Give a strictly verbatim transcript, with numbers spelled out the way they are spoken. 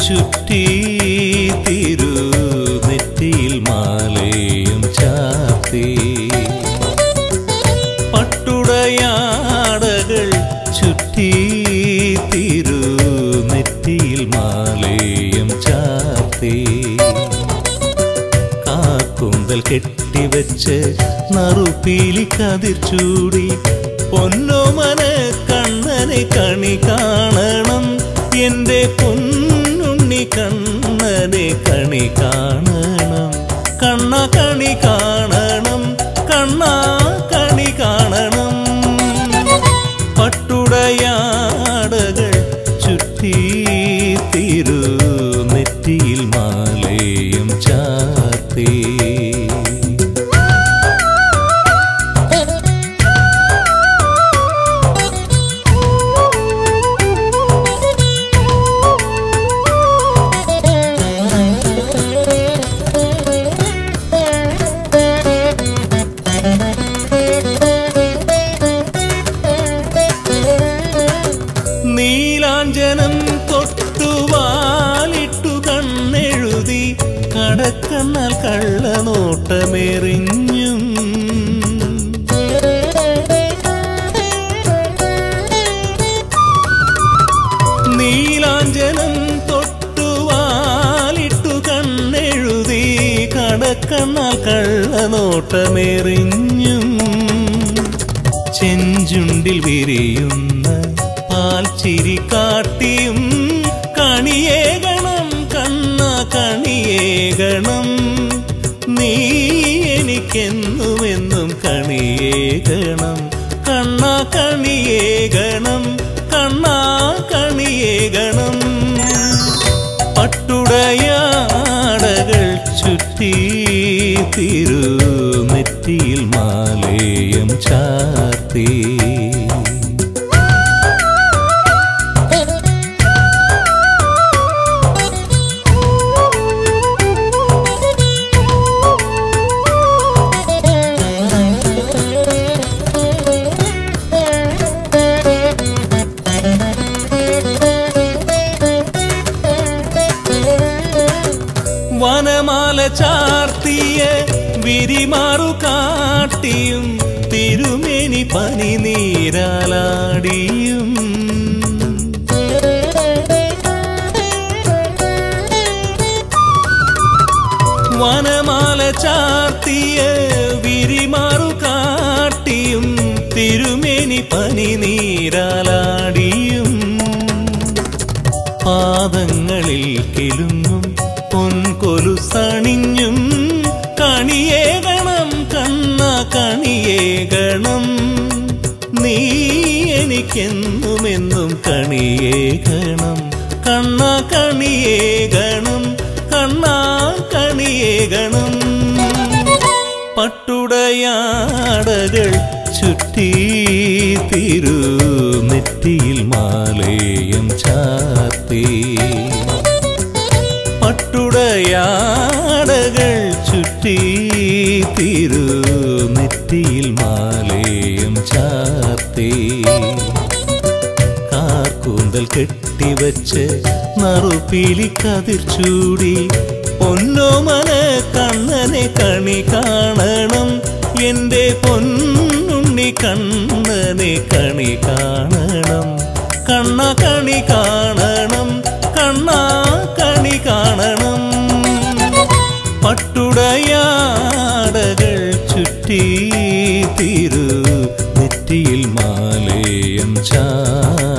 ചുറ്റി തിരുനെറ്റിയിൽ മാലയും ചാർത്തി പട്ടുടയാടകൾ ചുറ്റി തിരുനെറ്റിയിൽ മാലയും ചാർത്തി കാക്കുന്തൽ കെട്ടിവെച്ച് നറുപീലി കതിർ ചൂടി പൊന്നോമന കണ്ണനെ കണി കാണണം എന്റെ പൊന്നുണ്ണി കണ്ണനെ കണി കാണണം കണ്ണ കണി കാണണം കണ്ണ കണി കാണണം പട്ടുടയാടകൾ ചുറ്റി തിരുനെറ്റിയിൽ മാലയും ചാർത്തി നീലാഞ്ജനം തൊട്ടുവാലിട്ടു കണ്ണെഴുതി കടക്കണ്ണാൽ കള്ളനോട്ടമെറിഞ്ഞും നീലാഞ്ജനം തൊട്ടുവാലിട്ടു കണ്ണെഴുതി കടക്കണ്ണാൽ കള്ളനോട്ടമെറിഞ്ഞും ചെഞ്ചുണ്ടിൽ വിരിയുന്ന ചിരി കാട്ടിയും കണിയേകണം കണ്ണ കണിയേകണം നീ എനിക്കെന്നുമെന്നും കണിയേകണം കണ്ണ കണിയേകണം കണ്ണ കണിയേകണം പട്ടുടയാടകൾ ചുറ്റി തിരുനെറ്റിയിൽ മാലയും ചാർത്തി വനമാല ചാർത്തിയ വിരിമാറു കാട്ടിയും തിരുമേനി പനി നീരാലാടിയും വനമാല ചാർത്തിയ വിരിമാറു കാട്ടിയും തിരുമേനി പനി നീരാലാടിയും പാദങ്ങളിൽ കിലുങ്ങും പൊൻകൊലുസണിഞ്ഞും കണിയേകണം കണ്ണ കണിയേകണം നീ എനിക്കെന്നുമെന്നും കണിയേകണം കണ്ണ കണിയേകണം കണ്ണ കണിയേകണം പട്ടുടയാടകൾ ചുറ്റി തിരുനെറ്റിയിൽ മാലയും ചാർത്തി പട്ടുടയാടകൾ ചുറ്റി തിരുനെറ്റിയിൽ മാലയും ചാർത്തി കാർക്കൂന്തൽ കെട്ടിവച്ച് നറുപീലി കതിർ ചൂടി പൊന്നോമന കണ്ണനെ കണി കാണണം എന്റെ പൊന്നുണ്ണി കണ്ണനെ കണി കാണണം കണ്ണ കണി കാണണം കണ്ണ കണി കാണണം പട്ടുടയാടകൾ ചുറ്റി തിരുനെറ്റിയിൽ മാലയും ചാർത്തി